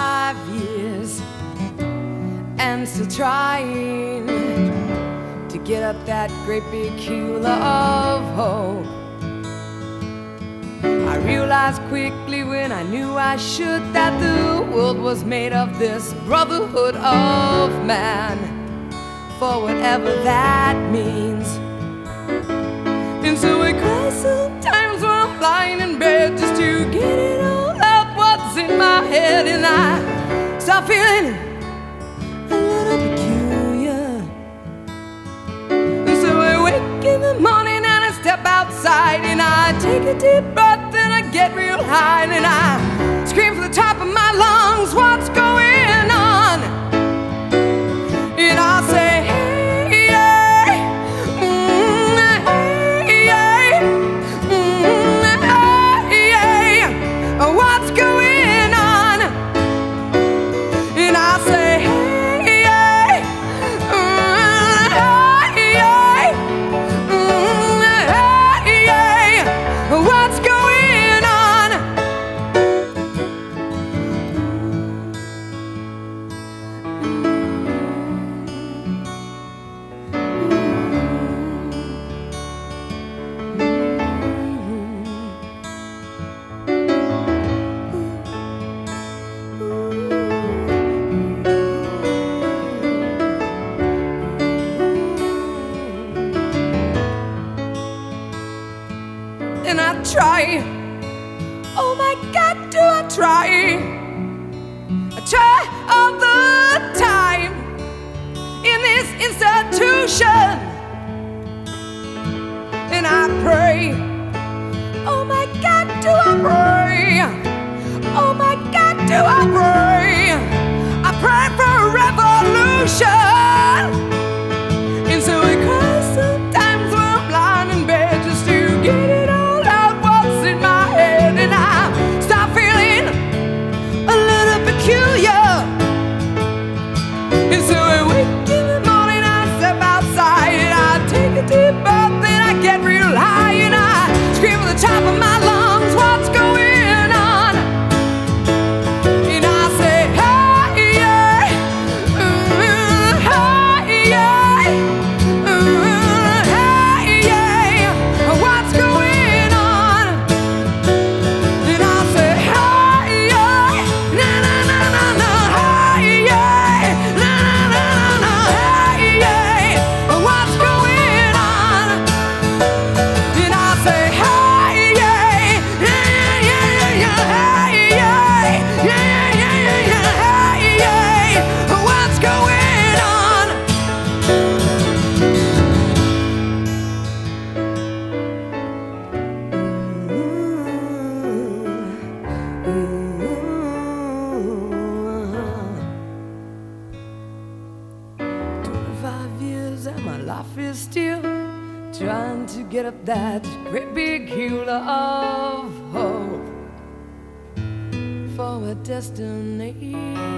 25 years and still trying to get up that great big hill of hope. I realized quickly when I knew I should that the world was made of this brotherhood of man, for whatever that means. And so I cry sometimes when I'm lying in bed just to get it all out what's in my head, and I start feeling a little peculiar. And so I wake in the morning and I step outside and I take a deep breath and I get real high and I scream from the top of my lungs, what's going on? And I'll say, hey, yeah, hey, yeah, hey, yeah, what's going on? And I'll say, hey, yeah, hey, yeah, what's going on? And I try, oh my God, do I try? I try all the time in this institution, and I pray, oh my God, do I pray? Oh my God, do I pray? I pray for a revolution. And so I cry sometimes when I'm lying in bed just to get it all out what's in my head, and I start feeling a little peculiar. And so I wake in the morning, I step outside and I take a deep breath and I get real high and I scream at the top of my lungs, what's going on? And I say, hey, yeah, hey, yeah, hey, yeah, what's going on? And I say, hey, yeah, na na na na na, hey, yeah, na na na na, hey, yeah, what's going on? And I say, hey, yeah, yeah, yeah, yeah, hey, yeah, yeah, yeah, yeah, hey, yeah, what's going on? Ooh, 25 years and my life is still trying to get up that great big hill of hope for a destination.